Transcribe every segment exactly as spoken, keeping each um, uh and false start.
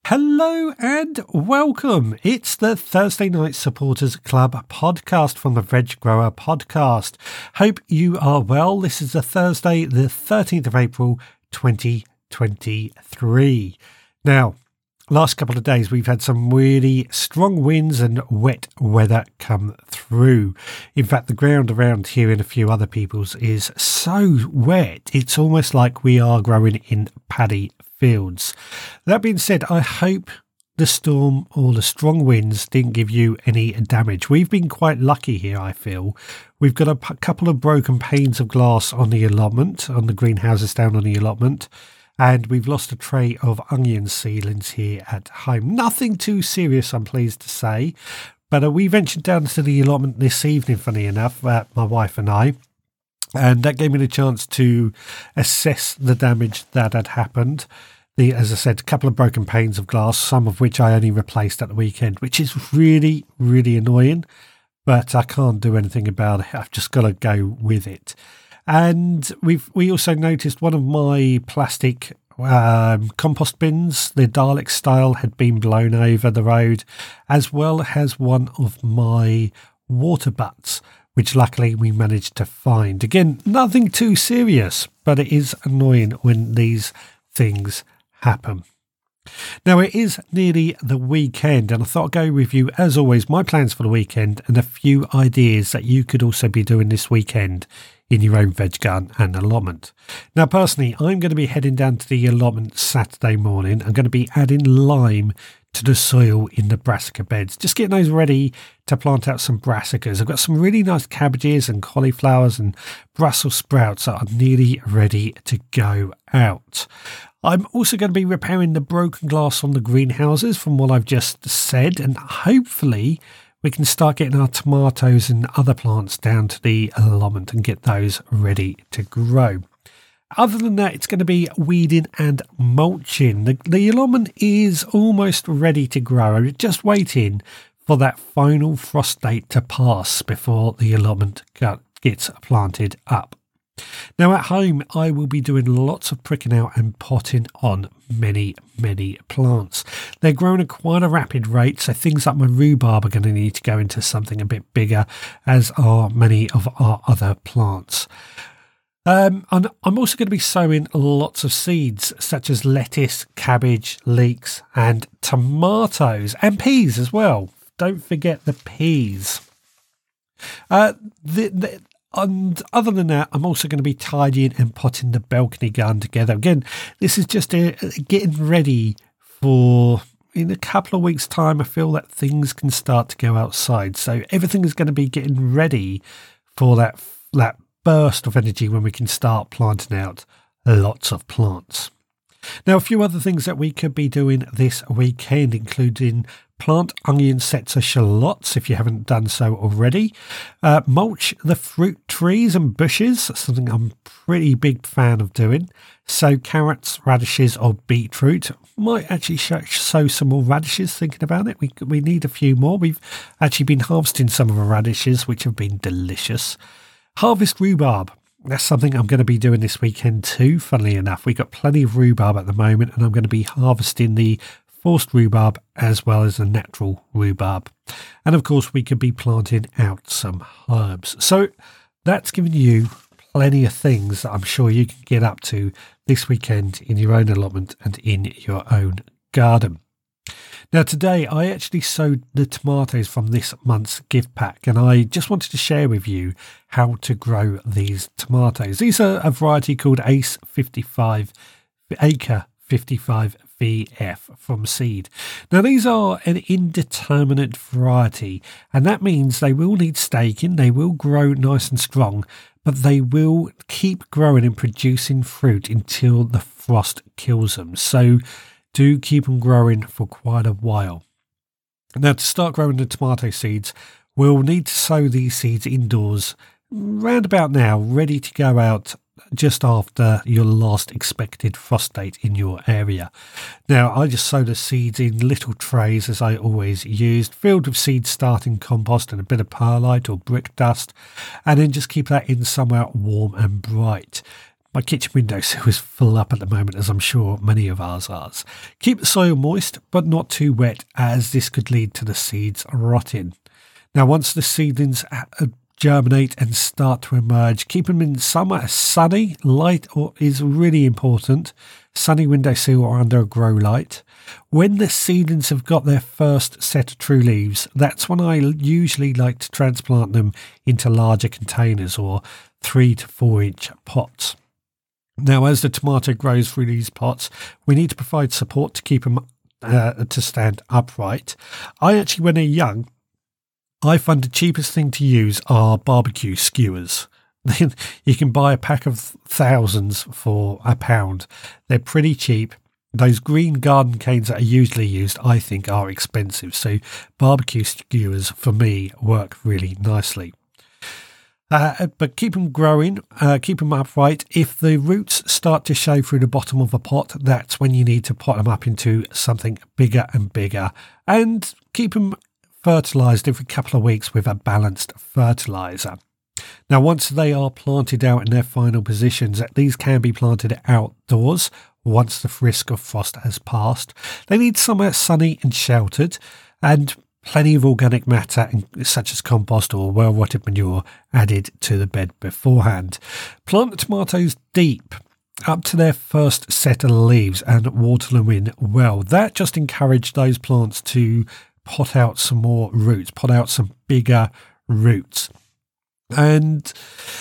Hello and welcome. It's the Thursday Night Supporters Club podcast from the Veg Grower Podcast. Hope you are well. This is the Thursday, the thirteenth of April, twenty twenty-three. Now, last couple of days we've had some really strong winds and wet weather come through. In fact, the ground around here and a few other people's is so wet, it's almost like we are growing in paddy fields. That being said, I hope the storm or the strong winds didn't give you any damage. We've been quite lucky here, I feel. We've got a p- couple of broken panes of glass on the allotment, on the greenhouses down on the allotment, and we've lost a tray of onion seedlings here at home. Nothing too serious, I'm pleased to say, but uh, we ventured down to the allotment this evening, funny enough, uh, my wife and I, and that gave me the chance to assess the damage that had happened. The, as I said, a couple of broken panes of glass, some of which I only replaced at the weekend, which is really, really annoying, but I can't do anything about it. I've just got to go with it. And we've we also noticed one of my plastic um, compost bins, the Dalek style, had been blown over the road, as well as one of my water butts, which luckily we managed to find. Again, nothing too serious, but it is annoying when these things happen. Now, it is nearly the weekend, and I thought I'd go with you, as always, my plans for the weekend and a few ideas that you could also be doing this weekend in your own veg garden and allotment. Now, personally, I'm going to be heading down to the allotment Saturday morning. I'm going to be adding lime to the soil in the brassica beds, just getting those ready to plant out some brassicas. I've got some really nice cabbages and cauliflowers and Brussels sprouts that are nearly ready to go out. I'm also going to be repairing the broken glass on the greenhouses from what I've just said, and hopefully we can start getting our tomatoes and other plants down to the allotment and get those ready to grow. Other than that, it's going to be weeding and mulching. The, the allotment is almost ready to grow. I'm just waiting for that final frost date to pass before the allotment gets planted up. Now, at home, I will be doing lots of pricking out and potting on many, many plants. They're growing at quite a rapid rate, so things like my rhubarb are going to need to go into something a bit bigger, as are many of our other plants. Um, and I'm also going to be sowing lots of seeds, such as lettuce, cabbage, leeks, and tomatoes, and peas as well. Don't forget the peas. Uh, the, the And other than that, I'm also going to be tidying and potting the balcony garden together. Again, this is just a, getting ready for, in a couple of weeks' time, I feel that things can start to go outside. So everything is going to be getting ready for that, that burst of energy when we can start planting out lots of plants. Now, a few other things that we could be doing this weekend, including plant onion sets of shallots if you haven't done so already. Uh, mulch the fruit trees and bushes, something I'm a pretty big fan of doing. Sow carrots, radishes or beetroot. Might actually sow some more radishes, thinking about it. We, we need a few more. We've actually been harvesting some of our radishes, which have been delicious. Harvest rhubarb. That's something I'm going to be doing this weekend too, funnily enough. We've got plenty of rhubarb at the moment, and I'm going to be harvesting the forced rhubarb as well as the natural rhubarb. And of course, we could be planting out some herbs. So that's given you plenty of things that I'm sure you can get up to this weekend in your own allotment and in your own garden. Now, today I actually sowed the tomatoes from this month's gift pack, and I just wanted to share with you how to grow these tomatoes. These are a variety called Ace fifty-five, Acre fifty-five V F from seed. Now, these are an indeterminate variety, and that means they will need staking, they will grow nice and strong, but they will keep growing and producing fruit until the frost kills them. So do keep them growing for quite a while. Now, to start growing the tomato seeds, we'll need to sow these seeds indoors round about now, ready to go out just after your last expected frost date in your area. Now, I just sow the seeds in little trays, as I always used, filled with seed starting compost and a bit of perlite or brick dust, and then just keep that in somewhere warm and bright. My kitchen windowsill is full up at the moment, as I'm sure many of ours are. Keep the soil moist, but not too wet, as this could lead to the seeds rotting. Now, once the seedlings germinate and start to emerge, keep them in somewhere sunny. Light or is really important. Sunny windowsill or under a grow light. When the seedlings have got their first set of true leaves, that's when I usually like to transplant them into larger containers or three to four inch pots. Now, as the tomato grows through these pots, we need to provide support to keep them uh, to stand upright. I actually, when they're young, I find the cheapest thing to use are barbecue skewers. You can buy a pack of thousands for a pound. They're pretty cheap. Those green garden canes that are usually used, I think, are expensive. So barbecue skewers, for me, work really nicely. Uh, but keep them growing, uh, keep them upright. If the roots start to show through the bottom of a pot, that's when you need to pot them up into something bigger and bigger. And keep them fertilised every couple of weeks with a balanced fertiliser. Now, once they are planted out in their final positions, these can be planted outdoors once the risk of frost has passed. They need somewhere sunny and sheltered, and plenty of organic matter, such as compost or well-rotted manure, added to the bed beforehand. Plant the tomatoes deep, up to their first set of leaves, and water them in well. That just encouraged those plants to pot out some more roots, pot out some bigger roots. And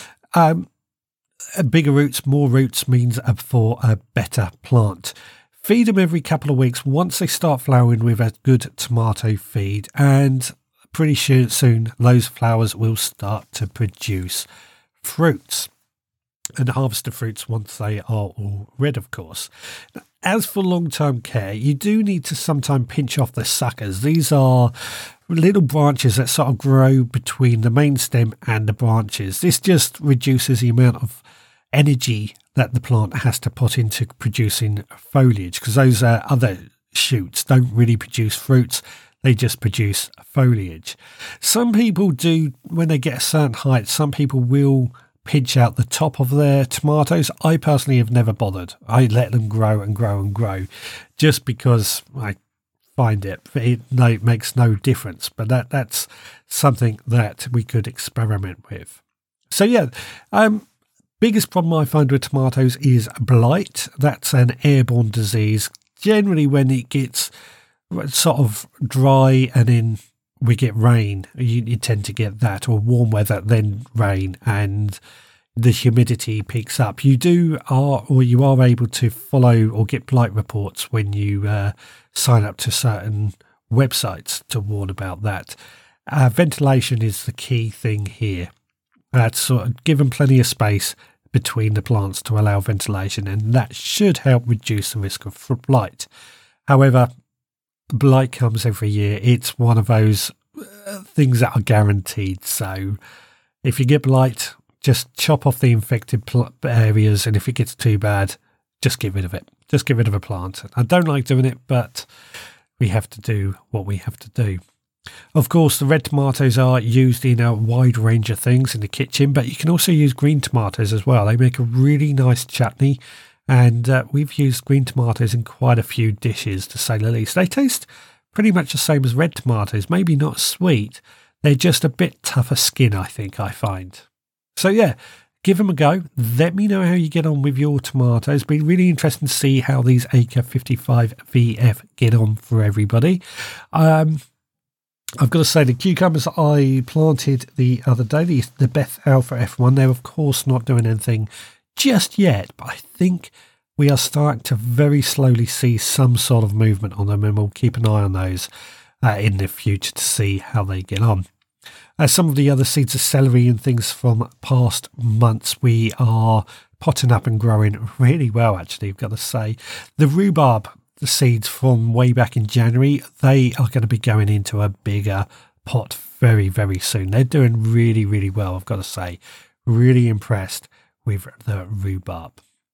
um, bigger roots, more roots means for a better plant. Feed them every couple of weeks once they start flowering with a good tomato feed, and pretty soon those flowers will start to produce fruits. And harvest the fruits once they are all red, of course. As for long-term care, you do need to sometimes pinch off the suckers. These are little branches that sort of grow between the main stem and the branches. This just reduces the amount of energy that the plant has to put into producing foliage, because those uh, other shoots don't really produce fruits. They just produce foliage. Some people do, when they get a certain height, some people will pinch out the top of their tomatoes. I personally have never bothered. I let them grow and grow and grow just because I find it, it, no, it makes no difference. But that that's something that we could experiment with. So yeah, um, biggest problem I find with tomatoes is blight. That's an airborne disease. Generally, when it gets sort of dry and then we get rain, you, you tend to get that, or warm weather, then rain, and the humidity peaks up. You do are, or you are able to follow or get blight reports when you uh, sign up to certain websites to warn about that. Uh, ventilation is the key thing here. That's sort of give them plenty of space between the plants to allow ventilation, and that should help reduce the risk of blight. However, blight comes every year. It's one of those uh, things that are guaranteed. So if you get blight, just chop off the infected pl- areas, and if it gets too bad, just get rid of it. Just get rid of a plant. I don't like doing it, but we have to do what we have to do. Of course, the red tomatoes are used in a wide range of things in the kitchen, but you can also use green tomatoes as well. They make a really nice chutney. And uh, we've used green tomatoes in quite a few dishes, to say the least. They taste pretty much the same as red tomatoes, maybe not sweet. They're just a bit tougher skin, I think, I find. So yeah, give them a go. Let me know how you get on with your tomatoes. It'll be really interesting to see how these Acre fifty-five V F get on for everybody. Um, I've got to say, the cucumbers I planted the other day, the, the Beth Alpha F one, they're of course not doing anything just yet, but I think we are starting to very slowly see some sort of movement on them, and we'll keep an eye on those uh, in the future to see how they get on. As some of the other seeds of celery and things from past months, we are potting up and growing really well, actually, I've got to say. The rhubarb, the seeds from way back in January, they are going to be going into a bigger pot very, very soon. They're doing really, really well, I've got to say. Really impressed with the rhubarb.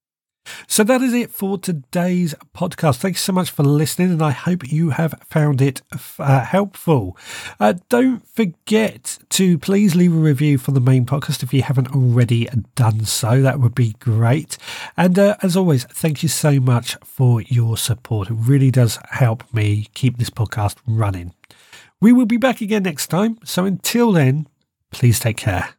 So that is it for today's podcast. Thanks so much for listening, and I hope you have found it uh, helpful. Uh, don't forget to please leave a review for the main podcast if you haven't already done so. That would be great. And uh, as always, thank you so much for your support. It really does help me keep this podcast running. We will be back again next time. So until then, please take care.